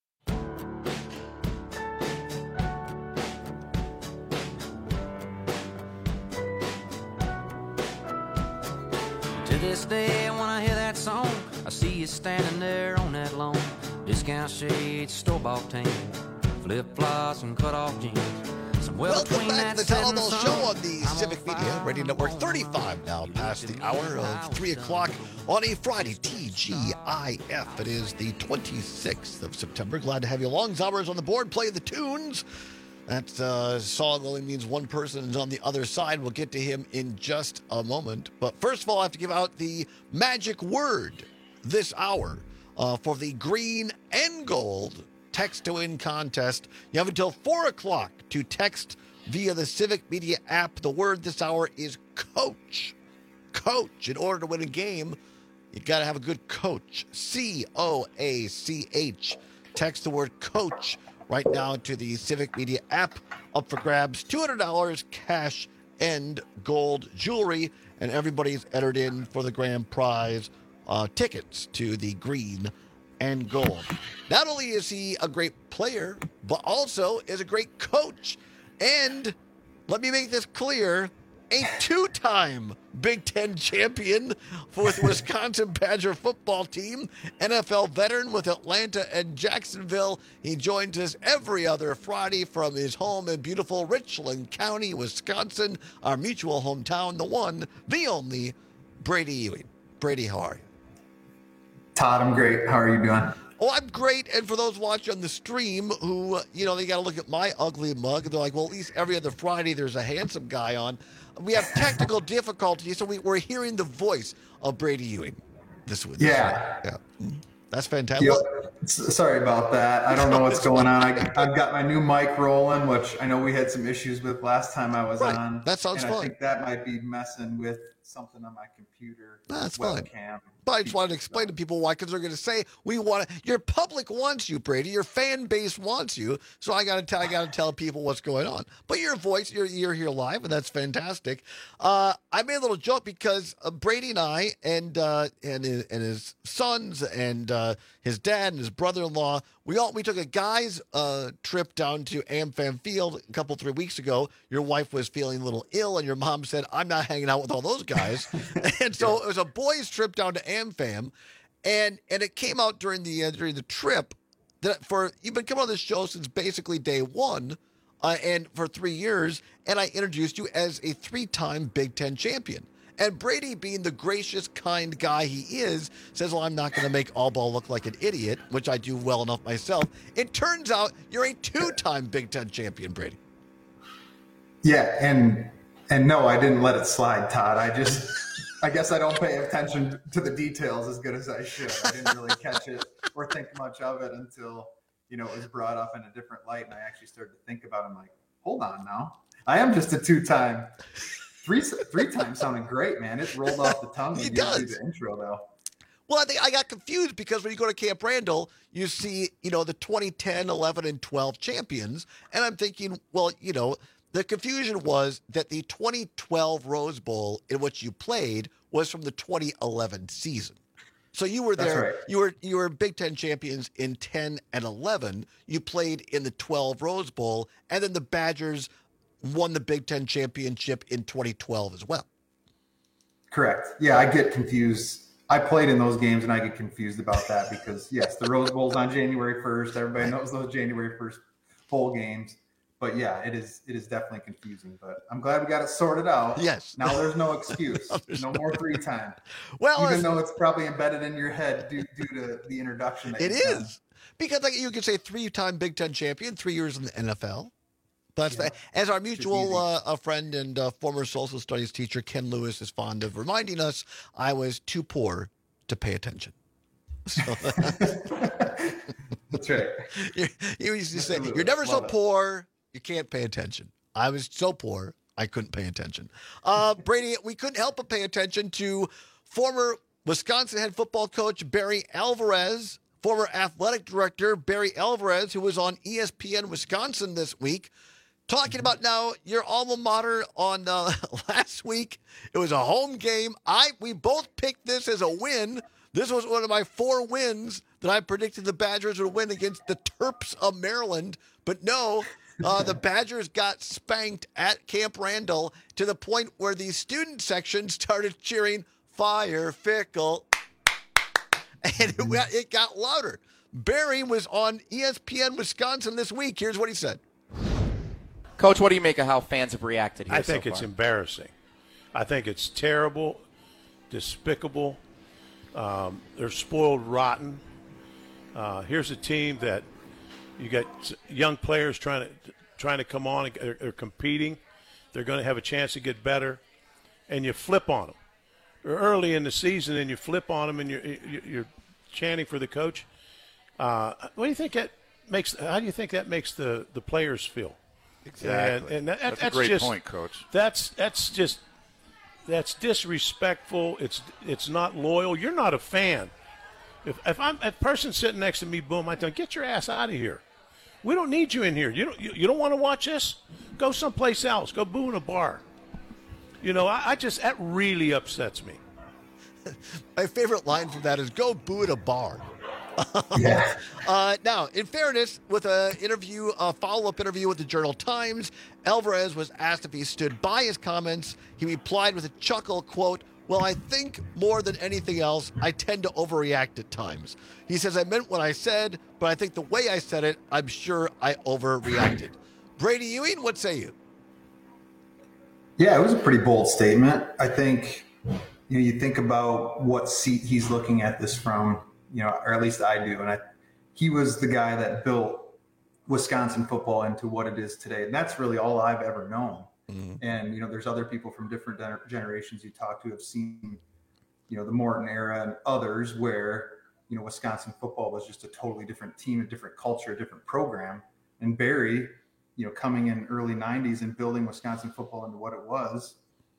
To this day, when I hear that song, I see you standing there on that lawn. Discount shades, store-bought tan, flip-flops and cut-off jeans. Somewhere Welcome back that to the Town Hall setting Show sun, on the I'm Civic on Media fire. Radio Network. thirty-five now past the hour of three o'clock on a Friday, T G I F. It is the twenty-sixth of September. Glad to have you along. Zauber's on the board, playing the tunes. That uh, song only means one person is on the other side. We'll get to him in just a moment. But first of all, I have to give out the magic word this hour uh, for the green and gold text to win contest. You have until four o'clock to text via the Civic Media app. The word this hour is coach. Coach. In order to win a game, you got to have a good coach. C O A C H. Text the word coach right now to the Civic Media app. Up for grabs, two hundred dollars cash and gold jewelry. And everybody's entered in for the grand prize uh, tickets to the green and gold. Not only is he a great player, but also is a great coach. And let me make this clear, a two-time Big Ten champion for the Wisconsin Badger football team, N F L veteran with Atlanta and Jacksonville. He joins us every other Friday from his home in beautiful Richland County, Wisconsin, our mutual hometown, the one, the only, Brady Ewing. Brady, how are you? Todd, I'm great. How are you doing? Oh, I'm great. And for those watching on the stream who, uh, you know, they got to look at my ugly mug, and they're like, well, at least every other Friday there's a handsome guy on. We have technical difficulties, so we, we're hearing the voice of Brady Ewing this week. Yeah. Yeah. That's fantastic. Yep. S- Sorry about that. I don't know what's going on. I, I've got my new mic rolling, which I know we had some issues with last time I was Right. on. That sounds and fine. I think that might be messing with something on my computer. That's webcam. fine. But I just wanted to explain to people why, because they're going to say we want to. Your public wants you, Brady. Your fan base wants you. So I got to tell. I got to tell people what's going on. But your voice, you're you're here live, and that's fantastic. Uh, I made a little joke because uh, Brady and I, and uh, and his, and his sons, and uh, his dad, and his brother-in-law, we all we took a guys' uh, trip down to AmFam Field a couple three weeks ago. Your wife was feeling a little ill, and your mom said, "I'm not hanging out with all those guys." And so it was a boys' trip down to AmFam, and and it came out during the uh, during the trip that for you've been coming on this show since basically day one, uh, and for three years, and I introduced you as a three-time Big Ten champion. And Brady, being the gracious, kind guy he is, says, well, I'm not going to make All Ball look like an idiot, which I do well enough myself. It turns out you're a two-time Big Ten champion, Brady. Yeah, and and no, I didn't let it slide, Todd. I just, I guess I don't pay attention to the details as good as I should. I didn't really catch it or think much of it until, you know, it was brought up in a different light, and I actually started to think about it. I'm like, hold on now. I am just a two-time. Three three times sounded great, man. It rolled off the tongue when It you does. do the intro, though. Well, I think I got confused because when you go to Camp Randall, you see, you know, the twenty ten, eleven, and twelve champions. And I'm thinking, well, you know, the confusion was that the twenty twelve Rose Bowl in which you played was from the twenty eleven season. So you were That's there. right. You were you were Big Ten champions in ten and eleven. You played in the twelve Rose Bowl, and then the Badgers won the Big Ten championship in twenty twelve as well. Correct. Yeah, I get confused. I played in those games, and I get confused about that because, yes, the Rose Bowl's on January first. Everybody knows those January first bowl games. But, yeah, it is it is definitely confusing. But I'm glad we got it sorted out. Yes. Now there's no excuse. no, there's no no more free time. Well, Even though it's probably embedded in your head due, due to the introduction. That It you've done. is. Because like you could say three-time Big Ten champion, three years in the N F L. But yeah. As our mutual uh, a friend and uh, former social studies teacher Ken Lewis is fond of reminding us, I was too poor to pay attention. So, That's right. You, you used to say, Lewis, you're never so love it. poor, you can't pay attention. I was so poor, I couldn't pay attention. Uh, Brady, we couldn't help but pay attention to former Wisconsin head football coach Barry Alvarez, former athletic director Barry Alvarez, who was on E S P N Wisconsin this week, talking about now your alma mater on uh, last week. It was a home game. I we both picked this as a win. This was one of my four wins that I predicted the Badgers would win against the Terps of Maryland. But no, uh, the Badgers got spanked at Camp Randall to the point where the student section started cheering, "Fire Fickle." And it, it got louder. Barry was on E S P N Wisconsin this week. Here's what he said. Coach, what do you make of how fans have reacted here I think so it's far? embarrassing. I think it's terrible, despicable. Um, they're spoiled rotten. Uh, here's a team that you got young players trying to trying to come on. They're, they're competing. They're going to have a chance to get better, and you flip on them. They're early in the season, and you flip on them, and you're you're chanting for the coach. Uh, what do you think that makes? How do you think that makes the, the players feel? Exactly. And, and that, that's, that's a great just, point, Coach. That's that's just that's disrespectful. It's it's not loyal. You're not a fan. If if I'm a person sitting next to me, boom, I tell, get your ass out of here. We don't need you in here. You don't you, you don't want to watch this? Go someplace else. Go boo in a bar. You know, I, I just that really upsets me. My favorite line from that is "Go boo at a bar." Yeah. uh, now, in fairness, with a interview, a follow-up interview with the Journal Times, Alvarez was asked if he stood by his comments. He replied with a chuckle, quote, "Well, I think more than anything else, I tend to overreact at times." He says, "I meant what I said, but I think the way I said it, I'm sure I overreacted." Brady Ewing, what say you? Yeah, it was a pretty bold statement. I think, you know, you think about what seat he's looking at this from, you know, or at least I do. And I, he was the guy that built Wisconsin football into what it is today. And that's really all I've ever known. Mm-hmm. And, you know, there's other people from different gener- generations you talk to have seen, you know, the Morton era and others where, you know, Wisconsin football was just a totally different team, a different culture, a different program. And Barry, you know, coming in early nineties and building Wisconsin football into what it was.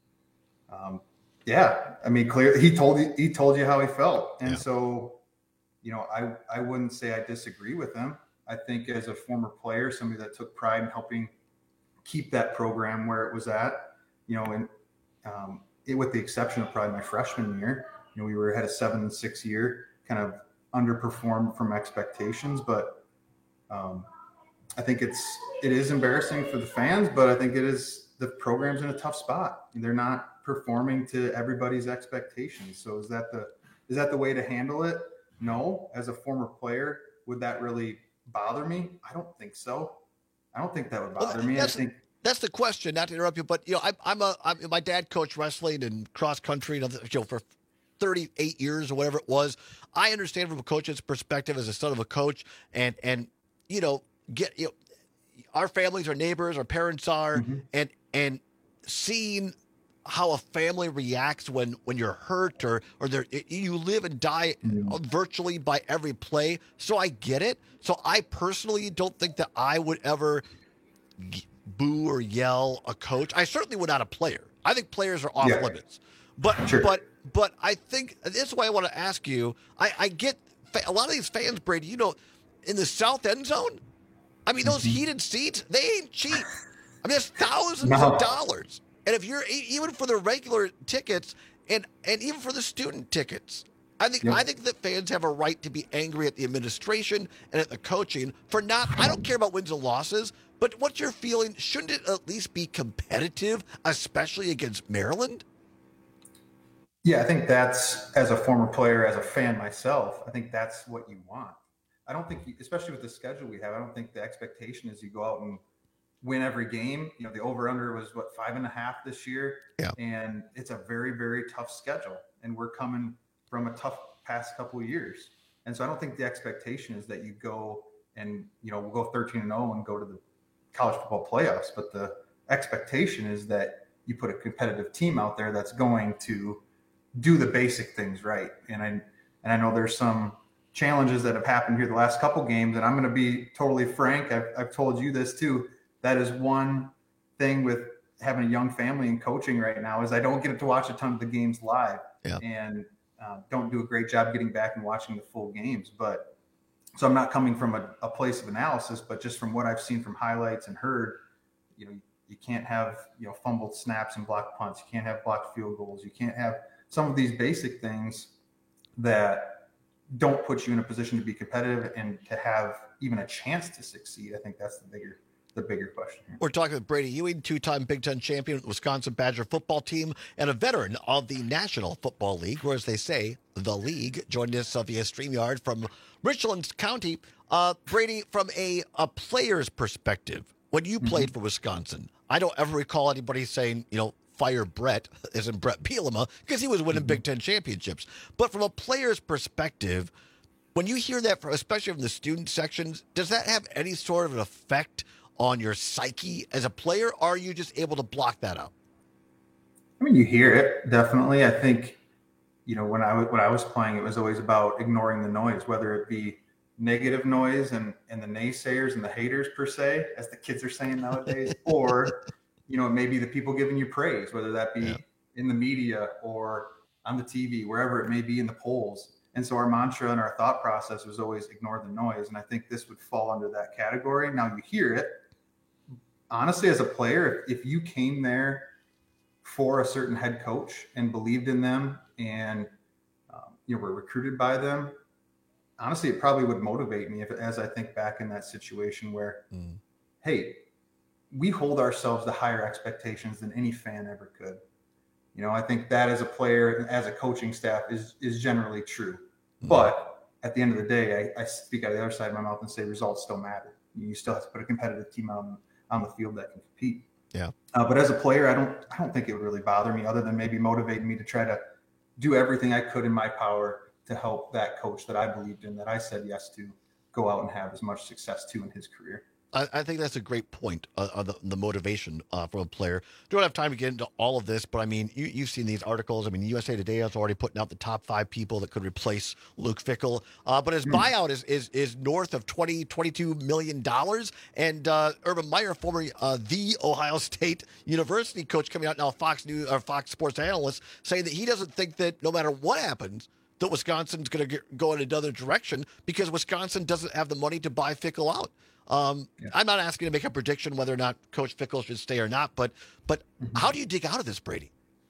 Um, yeah, I mean, clear. He told you, he told you how he felt. And yeah. so, you know, I, I wouldn't say I disagree with him. I think as a former player, somebody that took pride in helping keep that program where it was at, you know, and um, it, with the exception of probably my freshman year, you know, we were had a seven and six year, kind of underperformed from expectations, but um, I think it's it is embarrassing for the fans, but I think it is the program's in a tough spot. They're not performing to everybody's expectations. So is that the is that the way to handle it? No. As a former player, would that really bother me? I don't think so. I don't think that would bother well, me. I think that's the question. Not to interrupt you, but you know, I, I'm a I'm, my dad coached wrestling and cross country, and you know, for thirty-eight years or whatever it was. I understand from a coach's perspective as a son of a coach, and and you know, get you know, our families, our neighbors, our parents are, mm-hmm. and and seeing how a family reacts when, when you're hurt or or you live and die mm-hmm. virtually by every play. So I get it. So I personally don't think that I would ever g- boo or yell a coach. I certainly would not a player. I think players are off yeah. limits. But sure. but but I think this is why I want to ask you. I, I get a lot of these fans, Brady. You know, in the south end zone. I mean, those mm-hmm. heated seats, they ain't cheap. I mean, it's thousands no. of dollars. And if you're even for the regular tickets and, and even for the student tickets, I think yep. I think that fans have a right to be angry at the administration and at the coaching for not. I don't care about wins and losses, But what's your feeling? Shouldn't it at least be competitive, especially against Maryland? Yeah, I think that's, as a former player, as a fan myself, I think that's what you want. I don't think, you, especially with the schedule we have, I don't think the expectation is you go out and win every game. You know, the over-under was, what, five and a half this year? Yeah. And it's a very, very tough schedule. And we're coming from a tough past couple of years. And so I don't think the expectation is that you go and, you know, we'll go thirteen and oh and go to the college football playoffs. But the expectation is that you put a competitive team out there that's going to do the basic things right. And I, and I know there's some challenges that have happened here the last couple games. And I'm going to be totally frank. I've, I've told you this too. That is one thing with having a young family and coaching right now is I don't get to watch a ton of the games live. Yeah. And uh, don't do a great job getting back and watching the full games. But so I'm not coming from a, a place of analysis, but just from what I've seen from highlights and heard, you know, you can't have, you know, fumbled snaps and blocked punts. You can't have blocked field goals. You can't have some of these basic things that don't put you in a position to be competitive and to have even a chance to succeed. I think that's the bigger the bigger question here. We're talking with Brady Ewing, two-time Big Ten champion, Wisconsin Badger football team, and a veteran of the National Football League, or as they say, the league, joining us via StreamYard from Richland County. Uh, Brady, from a, a player's perspective, when you played mm-hmm. for Wisconsin, I don't ever recall anybody saying, you know, fire Brett, as in Brett Bielema, because he was winning mm-hmm. Big Ten championships. But from a player's perspective, when you hear that, from, especially from the student sections, does that have any sort of an effect on your psyche as a player, or are you just able to block that out? I mean, you hear it, definitely. I think, you know, when I, when I was playing, it was always about ignoring the noise, whether it be negative noise and, and the naysayers and the haters per se, as the kids are saying nowadays, or, you know, maybe the people giving you praise, whether that be yeah. in the media or on the T V, wherever it may be in the polls. And so our mantra and our thought process was always ignore the noise. And I think this would fall under that category. Now you hear it. Honestly, as a player, if, if you came there for a certain head coach and believed in them and um, you know were recruited by them, honestly, it probably would motivate me if, as I think back in that situation where, mm. hey, we hold ourselves to higher expectations than any fan ever could. You know, I think that as a player and as a coaching staff is is generally true. Mm. But at the end of the day, I, I speak out of the other side of my mouth and say results still matter. You still have to put a competitive team out on the field that can compete. Yeah. Uh, but as a player, I don't, I don't think it would really bother me, other than maybe motivating me to try to do everything I could in my power to help that coach that I believed in, that I said yes to, go out and have as much success too in his career. I, I think that's a great point, uh, uh, the, the motivation uh, from a player. Don't have time to get into all of this, but I mean, you, you've seen these articles. I mean, U S A Today is already putting out the top five people that could replace Luke Fickell. Uh, but his mm. buyout is, is is north of twenty, twenty-two million dollars. And uh, Urban Meyer, former uh, the Ohio State University coach, coming out now, Fox News or Fox Sports analyst, saying that he doesn't think that no matter what happens, that Wisconsin's going to go in another direction because Wisconsin doesn't have the money to buy Fickell out. Um, yeah. I'm not asking to make a prediction whether or not Coach Fickell should stay or not, but but mm-hmm. how do you dig out of this, Brady?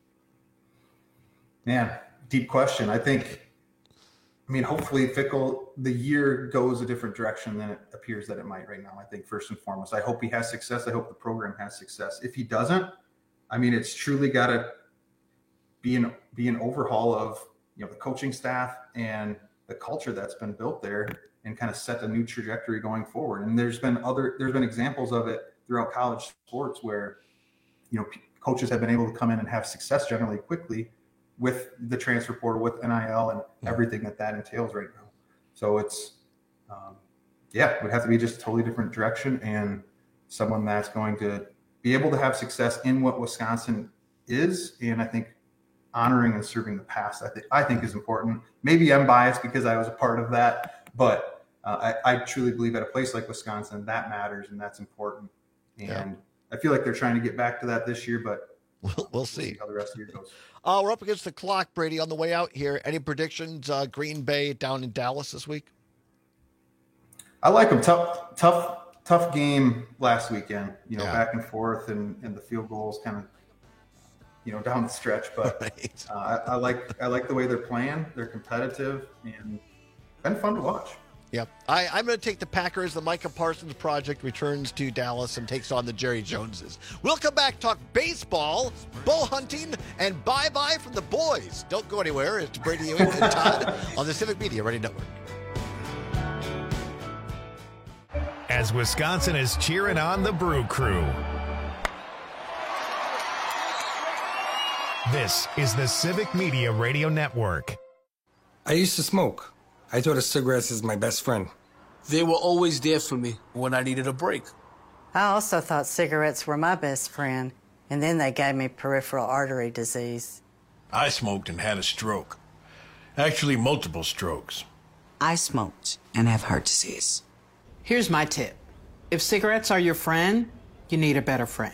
Man, deep question. I think, I mean, hopefully Fickell, the year goes a different direction than it appears that it might right now. I think first and foremost, I hope he has success. I hope the program has success. If he doesn't, I mean, it's truly got to be an, be an overhaul of, you know, the coaching staff and the culture that's been built there, and kind of set a new trajectory going forward. And there's been other, there's been examples of it throughout college sports where, you know, p- coaches have been able to come in and have success generally quickly with the transfer portal, with N I L and everything that that entails right now. So it's, um, yeah, it would have to be just a totally different direction, and someone that's going to be able to have success in what Wisconsin is. And I think honoring and serving the past, I think, I think is important. Maybe I'm biased because I was a part of that, but uh, I, I truly believe at a place like Wisconsin, that matters and that's important. And yeah. I feel like they're trying to get back to that this year, but we'll, we'll, we'll see. see how the rest of the year goes. Uh, we're up against the clock, Brady, on the way out here. Any predictions? Uh, Green Bay down in Dallas this week? I like them. Tough, tough, tough game last weekend, you know, yeah. back and forth and, and the field goals kind of, you know, down the stretch, but right. uh, I, I like, I like the way they're playing. They're competitive and been fun to watch. Yep. I, I'm going to take the Packers. The Micah Parsons project returns to Dallas and takes on the Jerry Joneses. We'll come back, talk baseball, bow hunting, and bye-bye from the boys. Don't go anywhere. It's Brady Ewing and Todd on the Civic Media Radio Network. As Wisconsin is cheering on the Brew Crew. This is the Civic Media Radio Network. I used to smoke. I thought of cigarettes as my best friend. They were always there for me when I needed a break. I also thought cigarettes were my best friend, and then they gave me peripheral artery disease. I smoked and had a stroke. Actually, multiple strokes. I smoked and have heart disease. Here's my tip. If cigarettes are your friend, you need a better friend.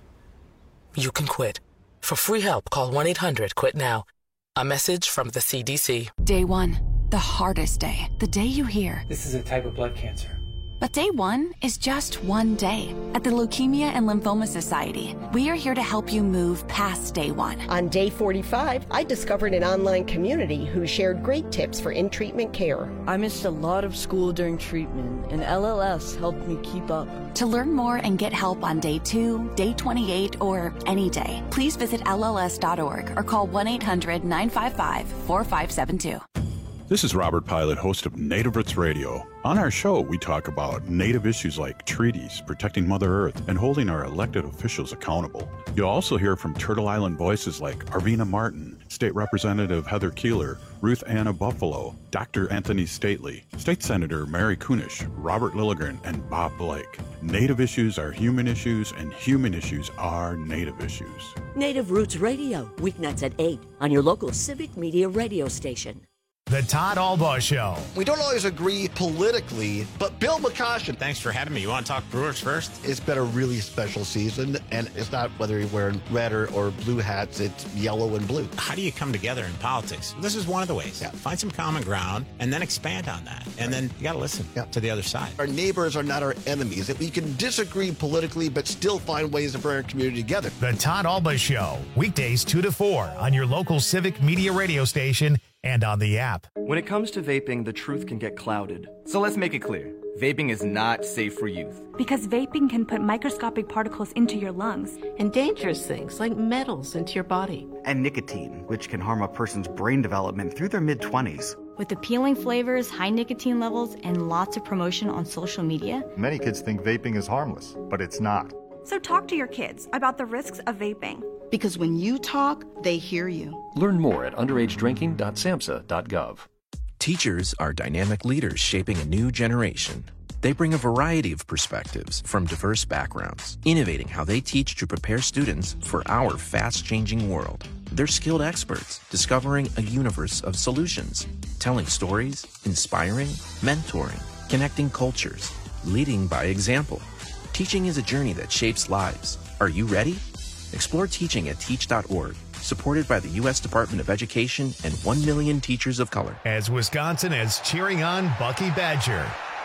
You can quit. For free help, call one eight hundred quit now. A message from the C D C. Day one, the hardest day. The day you hear, this is a type of blood cancer. But day one is just one day. At the Leukemia and Lymphoma Society, we are here to help you move past day one. On day forty-five, I discovered an online community who shared great tips for in-treatment care. I missed a lot of school during treatment, and L L S helped me keep up. To learn more and get help on day two, day twenty-eight, or any day, please visit L L S dot org or call one eight hundred nine five five four five seven two. This is Robert Pilot, host of Native Roots Radio. On our show, we talk about Native issues like treaties, protecting Mother Earth, and holding our elected officials accountable. You'll also hear from Turtle Island voices like Arvina Martin, State Representative Heather Keeler, Ruth Anna Buffalo, Doctor Anthony Stately, State Senator Mary Kunish, Robert Lilligren, and Bob Blake. Native issues are human issues, and human issues are Native issues. Native Roots Radio, weeknights at eight on your local Civic Media radio station. The Todd Albaugh Show. We don't always agree politically, but Bill McCoshen. Thanks for having me. You want to talk Brewers first? It's been a really special season, and it's not whether you're wearing red or, or blue hats, it's yellow and blue. How do you come together in politics? This is one of the ways. Yeah. Find some common ground and then expand on that. And right. then you got to listen yeah. to the other side. Our neighbors are not our enemies. That we can disagree politically, but still find ways to bring our community together. The Todd Albaugh Show, weekdays two to four on your local Civic Media radio station and on the app. When it comes to vaping, the truth can get clouded. So let's make it clear. Vaping is not safe for youth. Because vaping can put microscopic particles into your lungs. And dangerous things like metals into your body. And nicotine, which can harm a person's brain development through their mid-twenties. With appealing flavors, high nicotine levels, and lots of promotion on social media. Many kids think vaping is harmless, but it's not. So talk to your kids about the risks of vaping. Because when you talk, they hear you. Learn more at underage drinking dot samhsa dot gov. Teachers are dynamic leaders shaping a new generation. They bring a variety of perspectives from diverse backgrounds, innovating how they teach to prepare students for our fast-changing world. They're skilled experts, discovering a universe of solutions, telling stories, inspiring, mentoring, connecting cultures, leading by example. Teaching is a journey that shapes lives. Are you ready? Explore teaching at teach dot org, supported by the U S Department of Education and one million teachers of color. As Wisconsin is cheering on Bucky Badger.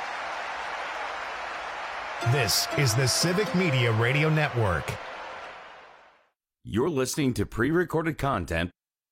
This is the Civic Media Radio Network. You're listening to pre-recorded content.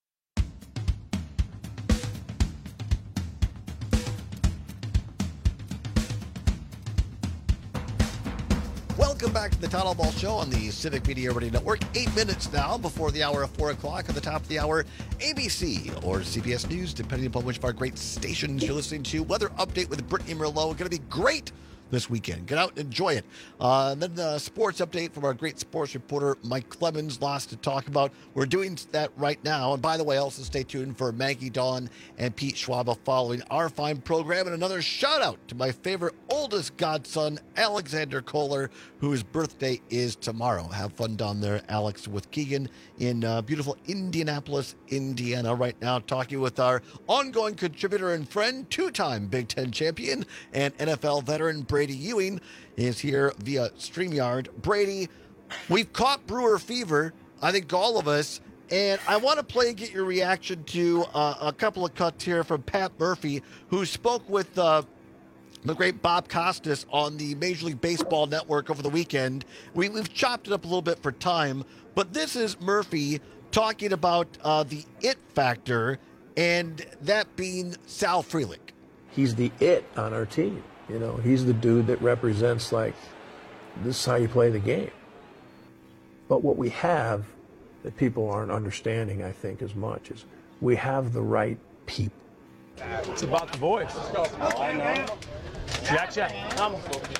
Welcome back to the Todd Albaugh Show on the Civic Media Radio Network. Eight minutes now before the hour of four o'clock. At the top of the hour, A B C or C B S News, depending upon which of our great stations you're listening to. Weather update with Brittany Merlot. Going to be great this weekend. Get out and enjoy it. Uh, and then the sports update from our great sports reporter, Mike Clemens. Lots to talk about. We're doing that right now. And by the way, also stay tuned for Maggie Dawn and Pete Schwaba following our fine program. And another shout out to my favorite oldest godson, Alexander Kohler, whose birthday is tomorrow. Have fun down there, Alex, with Keegan in uh, beautiful Indianapolis, Indiana right now, talking with our ongoing contributor and friend, two-time Big Ten champion and N F L veteran Brady Ewing is here via StreamYard. Brady, we've caught Brewer fever, I think all of us, and I want to play and get your reaction to uh, a couple of cuts here from Pat Murphy, who spoke with uh, the great Bob Costas on the Major League Baseball Network over the weekend. We, we've chopped it up a little bit for time, but this is Murphy talking about uh, the it factor, and that being Sal Frelick. he's the it on our team. You know, he's the dude that represents, like, this is how you play the game. But what we have that people aren't understanding, I think, as much is we have the right people. It's about the boys. Let's go. Oh, I know. Jack, Jack, come on.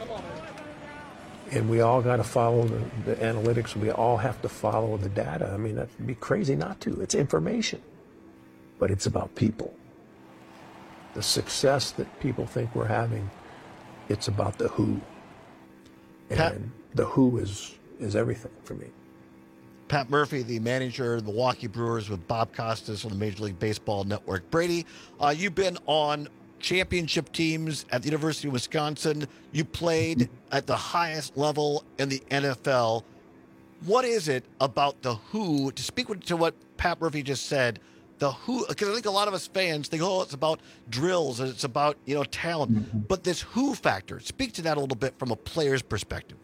And we all got to follow the, the analytics. We all have to follow the data. I mean, that'd be crazy not to. It's information. But it's about people. The success that people think we're having, it's about the who. And Pat, the who is, is everything for me. Pat Murphy, the manager of the Milwaukee Brewers, with Bob Costas on the Major League Baseball Network. Brady, uh, you've been on championship teams at the University of Wisconsin. You played at the highest level in the N F L. What is it about the who, to speak to what Pat Murphy just said, the who, because I think a lot of us fans think, oh, it's about drills and it's about, you know, talent. Mm-hmm. But this who factor, speak to that a little bit from a player's perspective.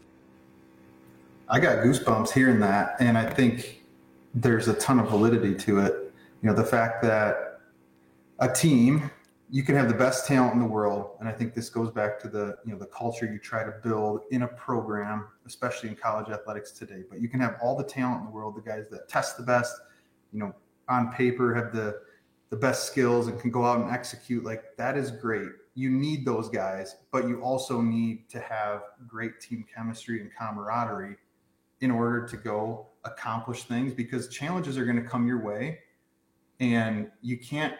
I got goosebumps hearing that, and I think there's a ton of validity to it. You know, the fact that a team, you can have the best talent in the world, and I think this goes back to the, you know, the culture you try to build in a program, especially in college athletics today. But you can have all the talent in the world, the guys that test the best, you know, on paper have the the best skills and can go out and execute. Like, that is great. You need those guys, but you also need to have great team chemistry and camaraderie in order to go accomplish things, because challenges are going to come your way, and you can't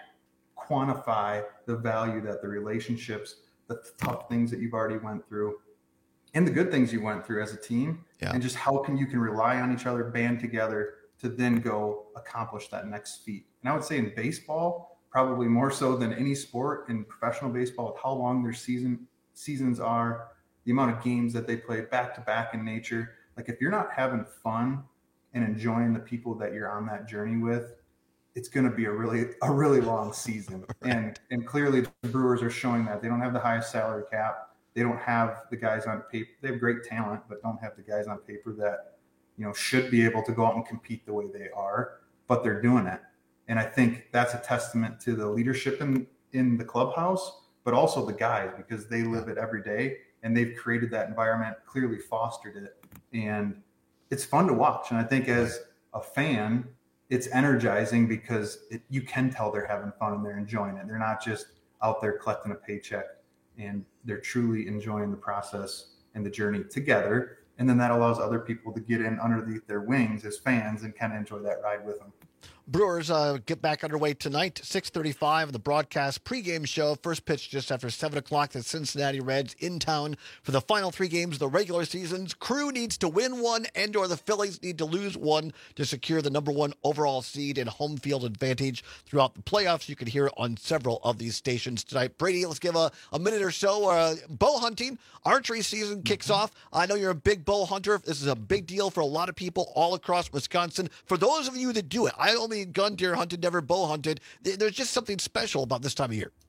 quantify the value that the relationships, the tough things that you've already went through, and the good things you went through as a team, yeah. and just how can you can rely on each other, band together to then go accomplish that next feat. And I would say in baseball, probably more so than any sport in professional baseball, with how long their season seasons are, the amount of games that they play back to back in nature. Like, if you're not having fun and enjoying the people that you're on that journey with, it's going to be a really, a really long season. Right. And, and clearly the Brewers are showing that. They don't have the highest salary cap. They don't have the guys on paper. They have great talent, but don't have the guys on paper that, you know, should be able to go out and compete the way they are, but they're doing it. And I think that's a testament to the leadership in, in the clubhouse, but also the guys, because they live it every day and they've created that environment, clearly fostered it. And it's fun to watch. And I think as a fan, it's energizing because it, you can tell they're having fun and they're enjoying it. They're not just out there collecting a paycheck, and they're truly enjoying the process and the journey together. And then that allows other people to get in underneath their wings as fans and kind of enjoy that ride with them. Brewers uh, get back underway tonight, six thirty-five, the broadcast pregame show. First pitch just after seven o'clock. The Cincinnati Reds in town for the final three games of the regular season's. Crew needs to win one, and or the Phillies need to lose one to secure the number one overall seed and home field advantage throughout the playoffs. You can hear it on several of these stations tonight. Brady, let's give a, a minute or so. Uh, bow hunting, archery season kicks off. I know you're a big bow hunter. This is a big deal for a lot of people all across Wisconsin. For those of you that do it, I only gun deer hunted, never bow hunted. There's just something special about this time of year.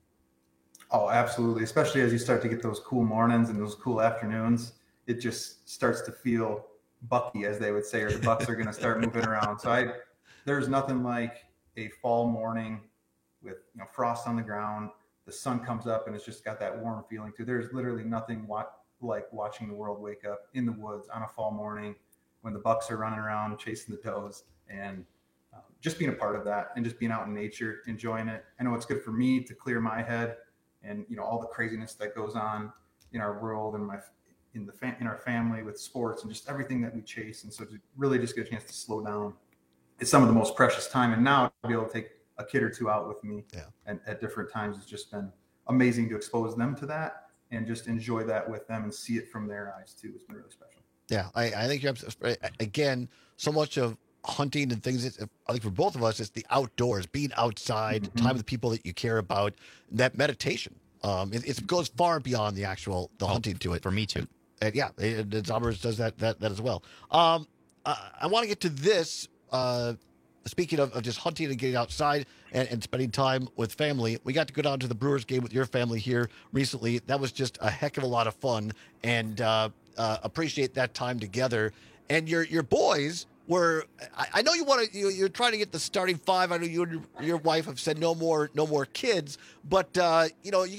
Oh, absolutely. Especially as you start to get those cool mornings and those cool afternoons, it just starts to feel bucky, as they would say, or the bucks are going to start moving around. So I, there's nothing like a fall morning with, you know, frost on the ground. The sun comes up and it's just got that warm feeling too. There's literally nothing wa- like watching the world wake up in the woods on a fall morning when the bucks are running around chasing the does, and um, just being a part of that and just being out in nature, enjoying it. I know it's good for me to clear my head and, you know, all the craziness that goes on in our world and my in the fam- in our family with sports and just everything that we chase. And so to really just get a chance to slow down, it's some of the most precious time. And now to be able to take a kid or two out with me yeah. and at different times, it's just been amazing to expose them to that and just enjoy that with them and see it from their eyes too. It's been really special. Yeah, I, I think you're again, so much of hunting and things, I think for both of us, it's the outdoors, being outside, mm-hmm. time with people that you care about, that meditation. Um, it, it goes far beyond the actual the oh, hunting to it. For me too. And yeah, it, it, Zombers does that, that that as well. Um, I, I want to get to this. Uh, speaking of, of just hunting and getting outside and, and spending time with family, we got to go down to the Brewers game with your family here recently. That was just a heck of a lot of fun, and uh, uh, appreciate that time together. And your your boys were, I, I know you want to, you, you're trying to get the starting five. I know you and your, your wife have said no more, no more kids, but uh, you know, you got four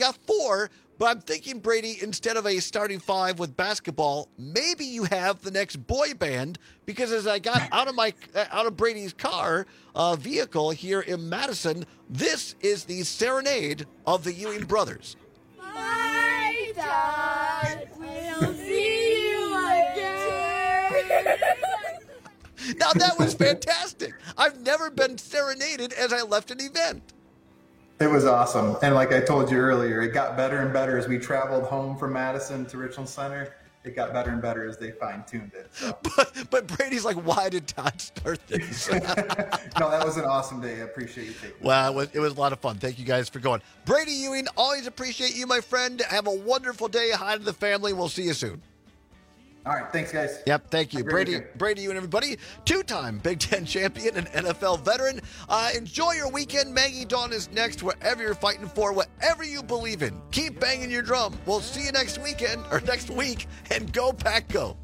Or, but I'm thinking, Brady, instead of a starting five with basketball, maybe you have the next boy band, because as I got out of my out of Brady's car uh, vehicle here in Madison, this is the serenade of the Ewing brothers. My dad will see you again. Now, that was fantastic. I've never been serenaded as I left an event. It was awesome. And like I told you earlier, it got better and better as we traveled home from Madison to Richland Center. It got better and better as they fine-tuned it. So. But, but Brady's like, why did Todd start this? No, that was an awesome day. I appreciate you taking it. Well, it was, it was a lot of fun. Thank you guys for going. Brady Ewing, always appreciate you, my friend. Have a wonderful day. Hi to the family. We'll see you soon. All right, thanks, guys. Yep, thank you. Brady, Brady, you and everybody. Two-time Big Ten champion and N F L veteran. Uh, enjoy your weekend. Maggie Dawn is next, wherever you're fighting for, whatever you believe in. Keep banging your drum. We'll see you next weekend, or next week, and go Pack Go.